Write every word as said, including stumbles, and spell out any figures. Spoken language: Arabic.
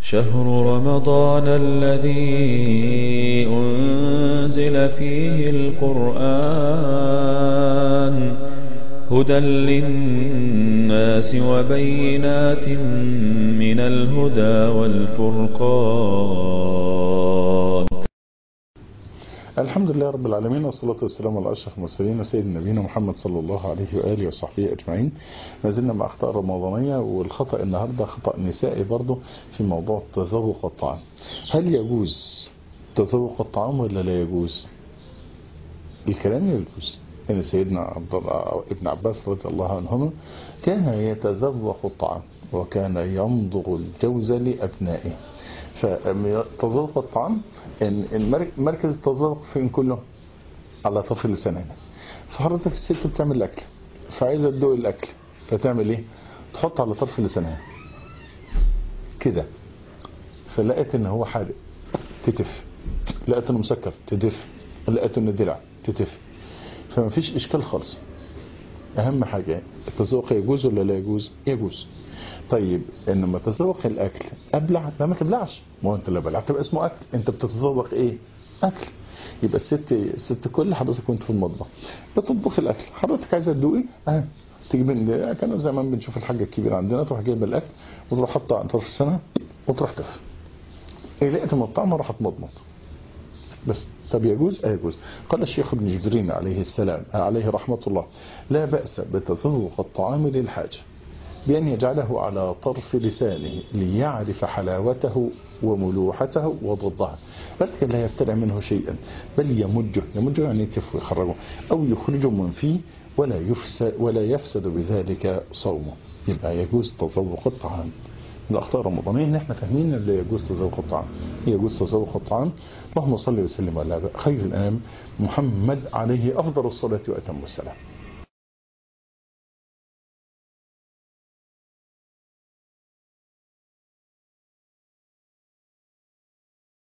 شهر رمضان الذي أنزل فيه القرآن هدى للناس وبينات من الهدى والفرقان. الحمد لله رب العالمين، والصلاة والسلام على أشرف المرسلين وسيد نبينا محمد صلى الله عليه وآله وصحبه أجمعين. ما زلنا مع أخطاء رمضانية، والخطأ النهاردة خطأ نسائي برضه في موضوع تذوق الطعام. هل يجوز تذوق الطعام ولا لا يجوز؟ الكلام يجوز إن سيدنا عبد الله ابن عباس رضي الله عنهما كان يتذوق الطعام وكان يمضغ الجوز لأبنائه. فتذوق الطعام إن مركز التذوق فين كله؟ على طرف اللسان. فحضرتك الست بتعمل الأكل فعايزة تدوق الأكل فتعمل إيه؟ تحط على طرف اللسان كده، فلقيت إن هو حادق تتف، لقيت إنه مسكر تتف، لقيت إنه دلع تتف، فما فيش إشكال خالص. أهم حاجة التذوق يجوز ولا لا يجوز؟ يجوز. طيب انما تذوق الاكل ابلع؟ لا، ما تبلعش، ما هو انت لو بلعت تبقى اسمه اكل. انت بتتذوق ايه؟ اكل. يبقى الست الست كل حضرتك وانت في المطبخ بتطبخ الاكل، حضرتك عايزه تدوقي اهي تجيب، كانوا زمان بنشوف الحاجه الكبيره عندنا تروح جايبه الاكل وتروح حاطه على طرف لسانها وتروح تف، ايه لقيت من الطعم راح تمضمض بس. طب يجوز؟ اه يجوز. قال الشيخ ابن جبرين عليه السلام عليه رحمه الله: لا باس بتذوق الطعام للحاجه بأن يجعله على طرف لسانه ليعرف حلاوته وملوحته وضدها، ولكن لا يبتلع منه شيئا، بل يمجه يمجه يعني يتف ويخرجه أو يخرجه من فيه ولا يفسد, ولا يفسد بذلك صومه. يبقى يجوز تذوق الطعام. من الأخطاء الرمضانية إن إحنا فاهمين اللي يجوز تذوق الطعام، يجوز تذوق الطعام. اللهم صل وسلم على خير الأنام محمد عليه أفضل الصلاة وأتم السلام.